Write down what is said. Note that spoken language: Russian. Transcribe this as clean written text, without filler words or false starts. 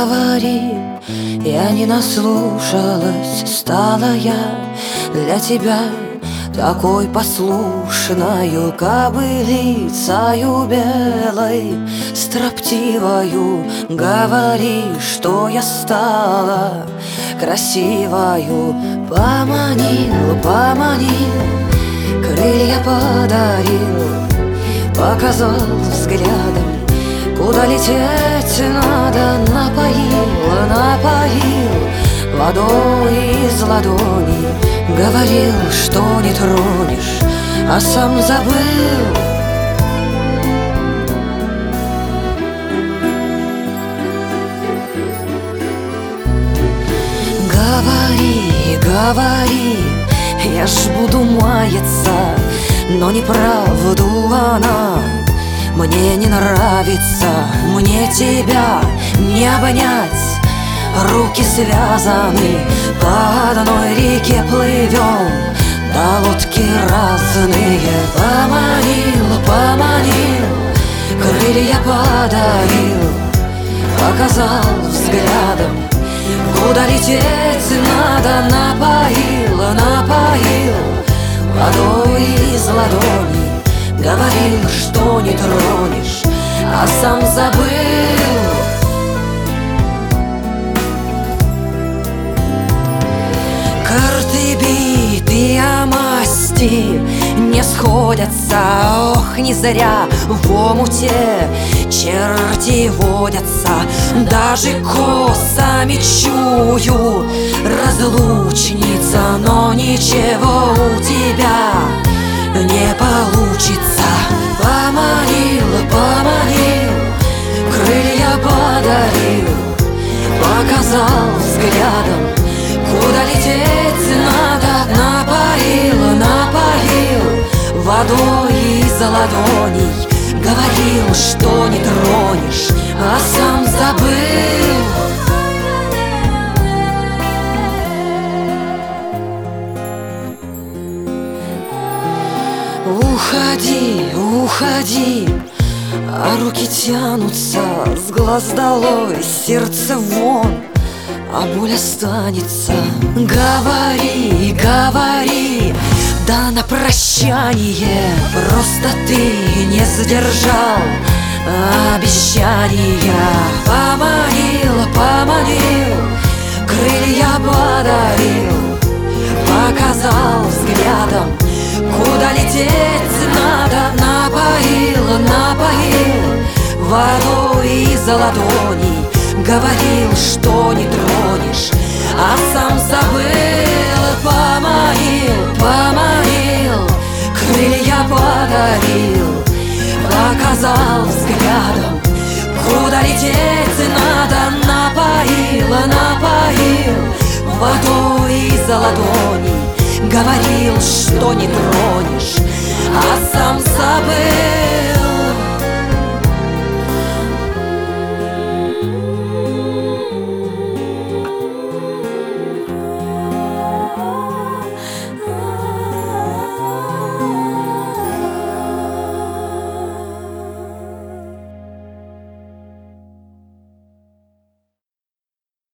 говори, я не наслушалась, стала я для тебя такой послушною кобылицею белой, строптивою. Говори, что я стала красивою. Поманил, поманил, крылья подарил, показал взглядом, куда лететь надо. Напоил, напоил водой из ладони, говорил, что не тронешь, а сам забыл. Говори, говори, я ж буду маяться, но неправду она мне не нравится. Мне тебя не обнять, руки связаны, по одной реке плывем, да лодки разные. Поманил, поманил, крылья подарил, показал взглядом, куда лететь надо. Напоил, напоил водой из ладони, говорил, что не тронешь, а сам забыл. Карты битые масти не сходятся, ох, не зря в омуте черти водятся. Даже косами чую, разлучница, но ничего у тебя не получится. Поманил, поманил, крылья подарил, показал взглядом, куда лететь надо. Напоил, напоил водой из ладоней, говорил, что не тронешь, а сам забыл. Уходи, уходи, а руки тянутся с глаз долой, сердце вон, а боль останется. Говори, говори, да на прощание, просто ты не сдержал обещания. Поманил, поманил, крылья подарил, показал взглядом, куда лететь надо. Напоил, напоил водой из ладоней, говорил, что не тронешь, а сам забыл. Поманил, поманил, крылья подарил, показал взглядом, куда лететь надо. Напоил, напоил водой из ладоней, говорил, что не тронешь, а сам забыл.